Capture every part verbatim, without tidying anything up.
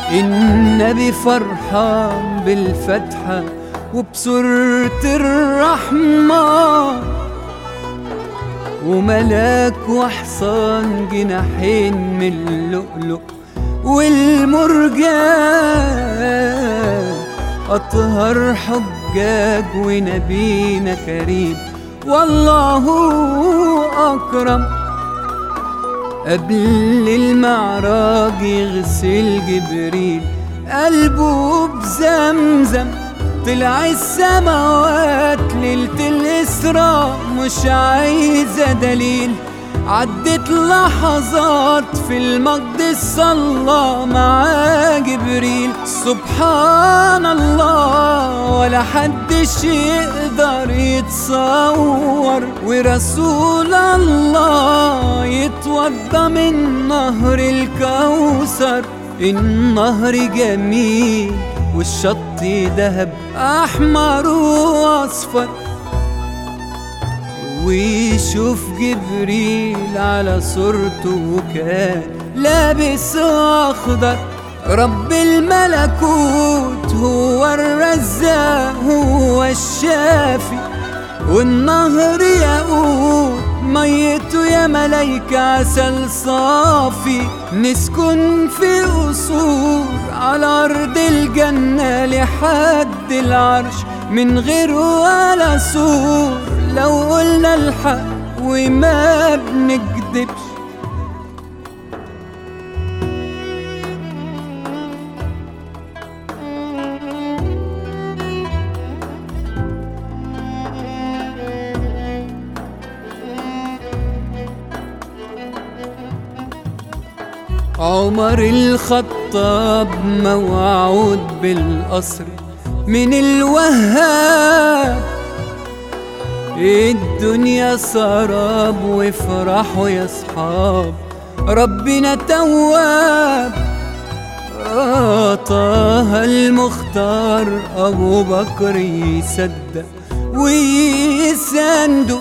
النبي فرحان بالفتحة وبسورة الرحمة، وملاك وحصان جناحين من اللؤلؤ والمرجان، أطهر حجاج ونبينا كريم والله أكرم. قبل المعراج يغسل جبريل قلبه بزمزم، طلع السماوات ليلة الإسراء مش عايزة دليل، عدت لحظات في المقدس صلى مع جبريل. سبحان الله ولا حدش يقدر يتصور، ورسول الله يتوضى من نهر الكوثر. النهر جميل والشط دهب أحمر وأصفر، ويشوف جبريل على صورته كان لابس أخضر. رب الملكوت هو الرزاق هو الشافي، والنهر يقود ميته يا ملايكة عسل صافي. نسكن في قصور على أرض الجنة لحد العرش من غير ولا سور، لو قلنا الحق وما بنكدبش. عمر الخطاب موعود بالقصر من الوهاب، الدنيا سراب وافرحوا يا صحاب ربنا تواب. آه طه المختار أبو بكر يصدق ويساندو،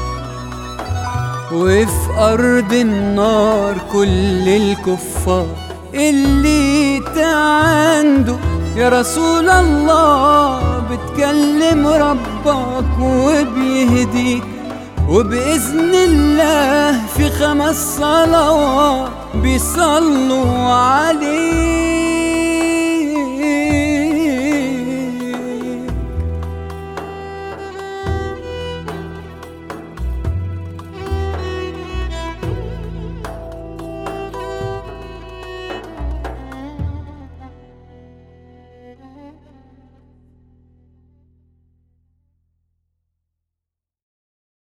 وفي أرض النار كل الكفار اللي تعاندوا. يا رسول الله بتكلم ربك وبيهديك، وبإذن الله في خمس صلوات بيصلوا عليك.